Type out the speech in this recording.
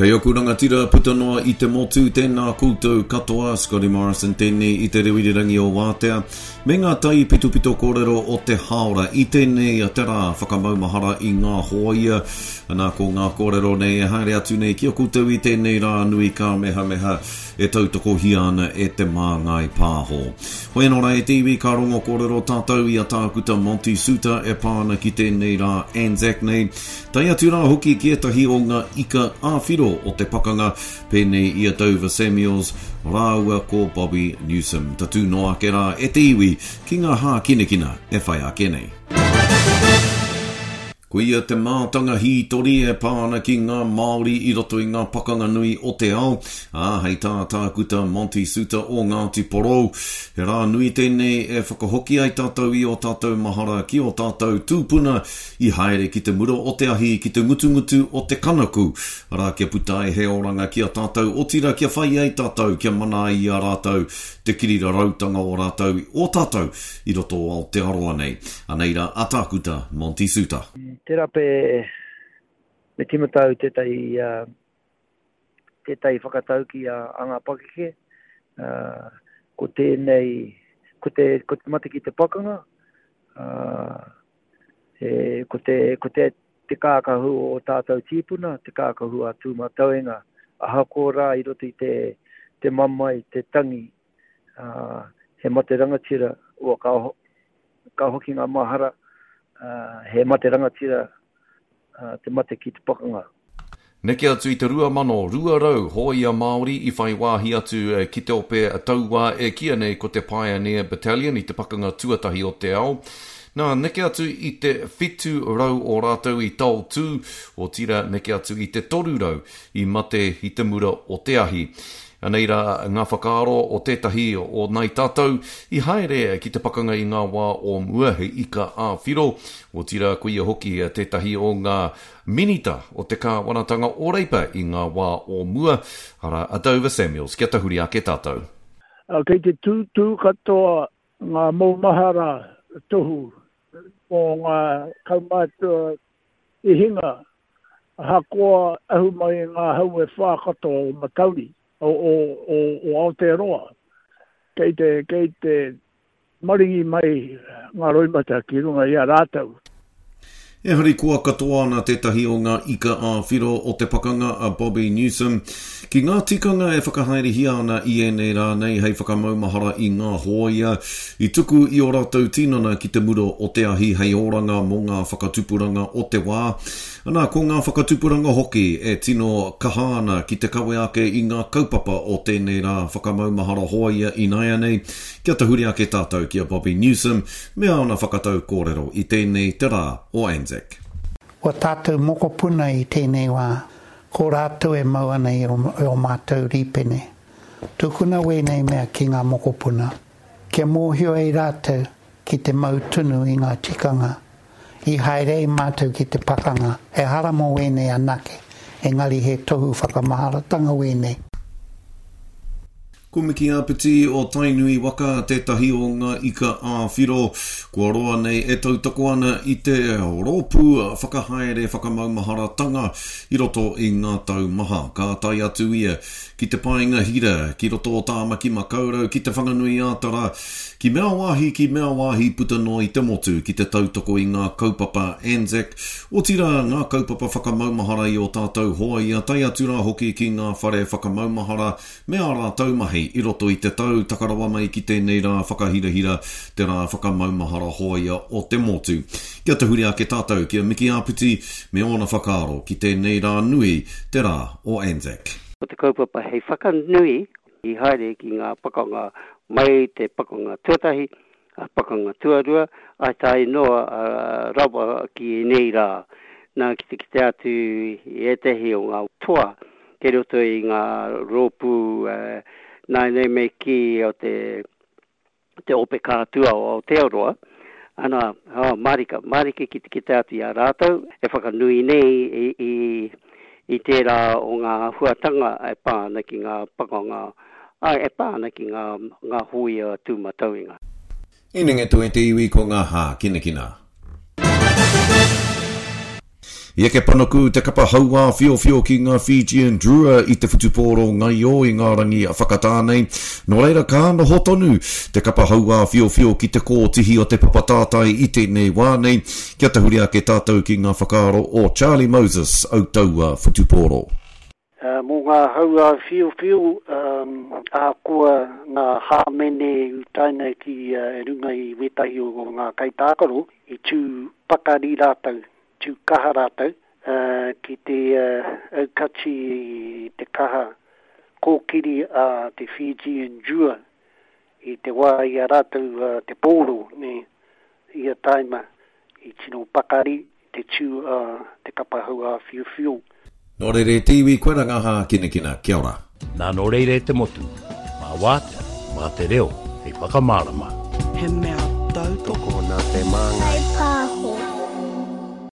Kei oku rangatira putanoa I te motu tēnā koutou katoa, Scotty Morrison tēnei I te rewirangi o Wātea. Me ngā tai pitupito kōrero o te haora I tēnei a tera whakamaumahara I ngā hoia. Anā ko ngā kōrero nei e haere atu nei kia koutou I tēnei rā nui ka meha meha e tautoko hiana e te māngai pāho. Hoi anō e tiwi ka rongo kōrero tātou I a tākuta Monty Suta e pāna ki tēnei rā Anzac nei. Tai atu rā hoki ki etahi o ngā ika āwhiro o te pakanga pēnei I a Dover Samuels, rāua ko Bobby Newsom. Tatu noa ke rā e te iwi ki ngā hā kinekina e whai a kenei. Kuia te mātanga hitori e pāna ki ngā Māori I roto I ngā pakanga nui o te ao. Hei tākuta Monty Suta o Ngāti Porou. He rā nui tēnei e whakahoki ai tātou I o tātou mahara ki o tātou tūpuna I haere ki te muro o te ahi, ki te ngutu o te kanaku. Rā kia puta e he oranga ki a tātou o tira kia whai ai tātou, kia mana I a rātou, te kirira rautanga o rātou o tātou I roto o Aotearoa nei. Aneira a tākuta Monty Suta. Tera pe me timatau tetai whakatau ki a ngā pakeke. Ko tēnei, ko te mate ki te pakanga. Ko te kākahu o tātou tīpuna, te kākahu a tūmatauenga. Aha ko rā I roto I te mamai, te tangi. He mate rangatira ua ka hoki ngā mahara. He mate rangatira te mate ki te pakanga. Neke atu I te 2,200 hoia Māori I whai wāhi atu ki te ope a taua e kia nei ko te Pioneer Battalion I te pakanga tuatahi o te ao. Nā, neke atu I te 700 o rātou I tau tū, o tira neke atu I te 300 I mate I te mura o te ahi. Aneira ngā whakaaro o tētahi o nei tātou I haere ki te pakanga I ngā wā o mua he ika a whiro. O tira kuia hoki tētahi o ngā minita o te kāwanatanga o reipa I ngā wā o mua. Ara a Dover Samuels, kia tahuri a ke tātou. Kei te tū katoa ngā maumahara tohu o ngā kaumātua I hinga. Hakoa ahu mai ngā hau e whākato o Matauri. O Aotearoa. Kei te maringi mai ngā roimata ki runga I a rātau. E hari kua katoa nā tētahi o ngā ika a whiro o te pakanga a Bobby Newsom. Ki ngā tikanga e whakahaere ana I enei rā nei hei whakamaumahara I ngā hoia. I tuku I o rātou tinana ki te muro o te ahi hei oranga mō ngā whakatupuranga o te wā. Anā, ko ngā whakatupuranga hoki e tino kahana ki te kawe ake I ngā kaupapa o tēnei rā whakamaumahara hoia I naia nei. Kia tahuri ake tātou ki a Bobby Newsom, mea ona whakatau kōrero I tēnei te rā o Anzac. O tātou mokopuna I tēnei wā, ko rātou e maua nei o mātou ripene. Tukuna wēnei mea ki ngā mokopuna. Kia mōhio e rātou ki te mautunu I ngā tikanga. I haere I mātou ki te pakanga, e haramo wēnei anake, engari he tohu whakamaharatanga wēnei. Ko Miki Apiti o Tainui waka tētahi o ngā ika a whiro. Kua roa nei e tautako ana I te rōpū whakahaere whakamaumahara tanga I roto I ngā tau maha. Ka tai atu ia ki te painga hira, ki roto o tāmaki makaurau, ki te whanganui ātara, ki mea wāhi puta no I te motu, ki te tautoko I ngā kaupapa Anzac. O tira ngā kaupapa whakamaumahara I o tātou hoa ia tai atu rā hoki ki ngā whare whakamaumahara, mea rā taumahi I roto I te tau takarawa mai ki tēnei rā whakahirahira te rā whakamaumahara hoia o te motu. Kia te huri a ke tātou, kia Miki Aputi, me ona whakaaro ki tēnei rā nui te rā o Anzac. O te kaupapa hei whakanui I haere ki ngā pakanga mai te pakanga tuatahi, pakanga tuarua, ai tai noa rawa ki nei rā. Nā ki te atu I etehi o ngā toa, ke roto I ngā rōpū nei me ki o te ope kātua o Aotearoa. Ana, marika ki te atu I a rātou, e whakanui nei I tērā o ngā huatanga e pāna ki ngā pakanga, e pāna ki ngā huia tūmatauinga. Inenge tu e te iwi ko ngā hā kinekina. Ia ke panaku te kapa haua whio ki ngā Fijian Drua I te whutupōro ngai o I ngā rangi a whakatānei. No reira ka no hotonu te kapa haua whio ki te kōtihi o te papatātai I tēnei wā nei. Kia tahuria ke tātou ki ngā whakaaro o Charlie Moses au taua whutupōro. Mō ngā haua whio a kua ngā hāmene utaina ki runga I wetahi o ngā kaitākaro I tū pakari rātau, tū kaha rātau, ki te aukati te kaha kōkiri a te Fijian Drua I te wā I a rātau te pōro ne I a taima I tino pakari te tū te kapahua whio. Nō reire te iwi koe rangaha kina, kia ora. Nā nō reire te motu, mā wāte, mā te reo, hei whakamārama. He mea tau toko nā te māngai.